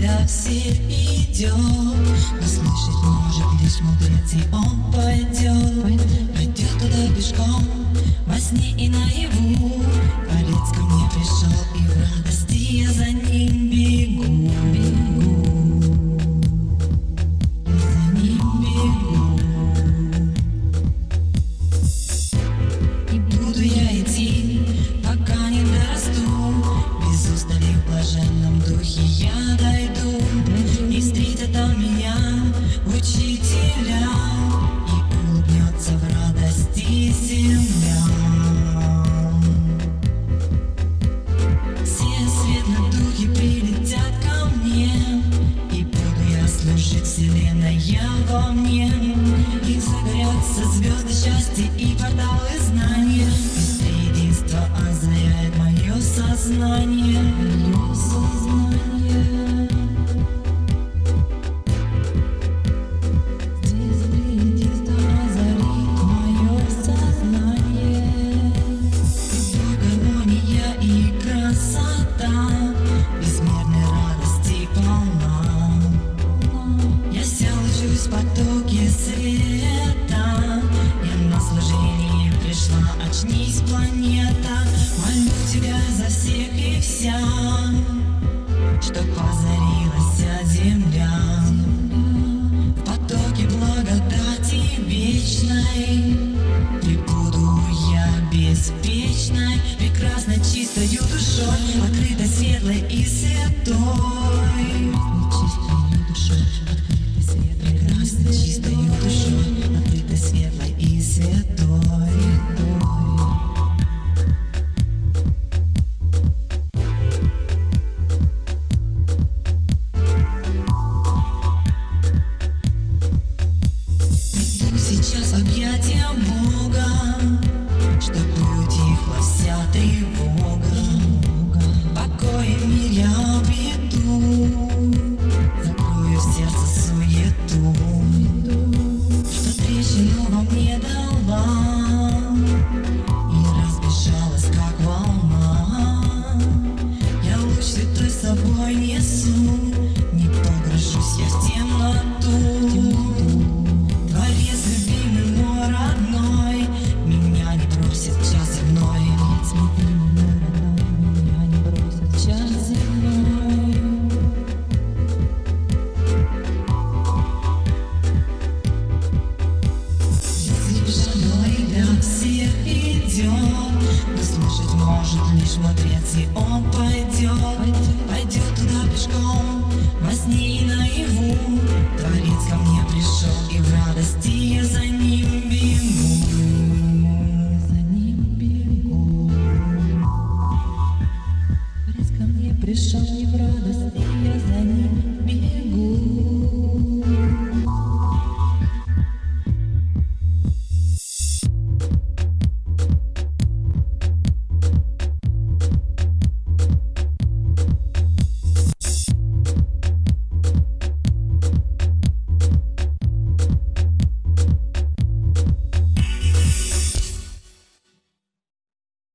для всех идет, но слышать может лишь мудрец, и он пойдет туда пешком, во сне и наяву. Творец ко мне пришел, и в радости я за ним бегу. За ним бегу. И буду я идти, пока не дорасту, без устали в блаженном духе я дойду. И встретят там меня учителя, и улыбнется в радости земля. Все светлые духи прилетят ко мне, и буду я служить вселенная во мне. И загорятся звезды счастья и порталы знания. Быстрее единство озаряет мое сознание. Мое сознание. Единство озарит мое сознание. И гармония и красота, безмерной радости полна. Я вся лучусь в потоке света, я на служение пришла, очнись, планета. Молю тебя за всех и вся, чтоб озарилась земля. В потоке благодати вечной пребуду я беспечной, прекрасной, чистою душой, открытой, светлой и святой. Чистою душой, открытой, светлой, прекрасной, чистою душой, открытой, светлой и святой. Сейчас объятия Бога, чтобы утихла вся тревога. Покой и мир я обрету, закрою в сердце суету, что трещину во мне дала и разбежалась, как волна. Я луч святой с собой несу, не погружусь я в темноту. Творец любимый мой родной, меня не бросит в час земной. Творец любимый мой родной, меня не бросит в час земной. Совершенный для всех идет, но слышать может лишь мудрец, и он пойдет туда пешком, во сне и наяву. Творец ко мне пришел, и в радости я за ним бегу. За ним бегу. Творец ко мне пришел, и в радости я за ним